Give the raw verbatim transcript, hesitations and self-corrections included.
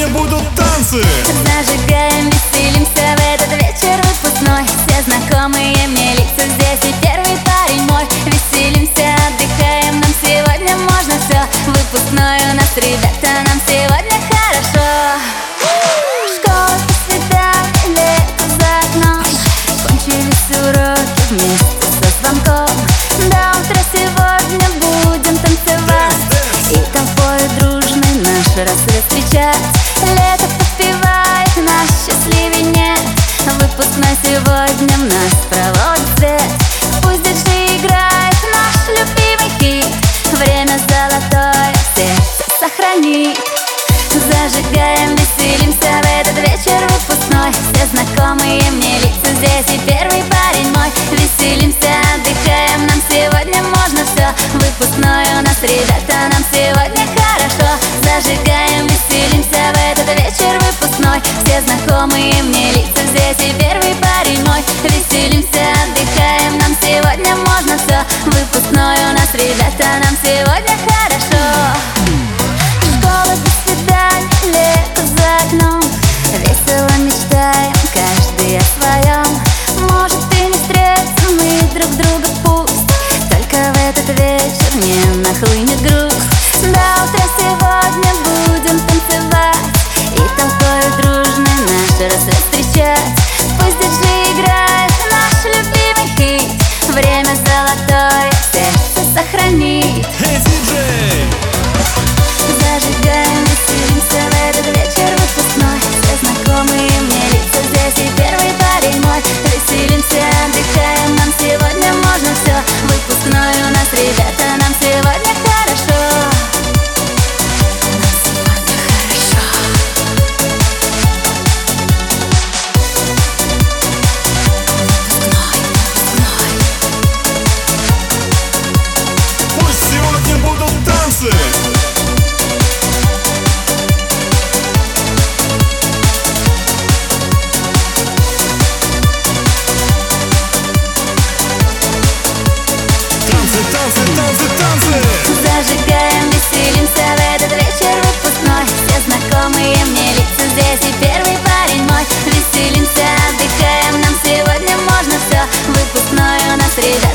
сегодня будут танцы. Зажигаем, веселимся в этот вечер выпускной. Все знакомые мне лица здесь и первый парень мой. Веселимся, отдыхаем, нам сегодня можно все. Выпускной у нас, ребята, нам сегодня хорошо. Школа, до свидания, лето за окном. Кончились уроки вместе со звонком. До утра сегодня будем танцевать и толпой дружной наш рассвет встречать. Лето подпевает, нас счастливее нет. Выпускной сегодня в нас проводит свет. Пусть диджей играет наш любимый хит. Время золотое сердце сохранит. Зажигаем, веселимся в этот вечер выпускной. Все знакомые мне лица здесь и первый парень мой. Веселимся, отдыхаем, нам сегодня можно все. Выпускной у нас, ребята, нам сегодня хорошо. Зажигаем, веселимся в этот вечер выпускной. Все знакомые мне лица здесь и первый парень мой. Веселимся, отдыхаем, нам сегодня можно все. Выпускной у нас, ребята, нам сегодня хорошо. Школа, до свидания, лето за окном. Весело мечтаем, каждый о своем. Может и не встретим мы друг друга, пусть только в этот вечер не нахлынет грусть. До утра сегодня будем танцевать и толпой дружной наш рассвет встречать. Пусть диджей играет наш любимый хит. Время золотое сердце сохранит. Эй, диджей! Зажигаем, веселимся в этот вечер выпускной. Все знакомые мне лица здесь и первый парень мой. Веселимся, отдыхаем, нам сегодня можно все. Выпускной у нас, ребята, нам сегодня хорошо. Нам сегодня хорошо. Выпускной, выпускной. Пусть сегодня будут танцы. Танцы, танцы, танцы. Зажигаем, веселимся в этот вечер выпускной. Все знакомые мне лица здесь и первый парень мой. Веселимся, отдыхаем, нам сегодня можно все. Выпускной у нас, ребята.